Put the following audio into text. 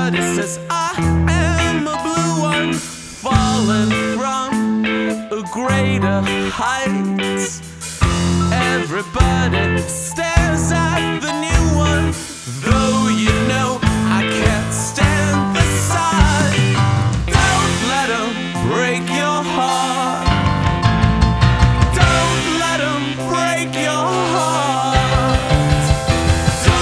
Everybody says I am a blue one, fallen from a greater height. Everybody stares at the new one, though you know I can't stand the sight. Don't let 'em break your heart.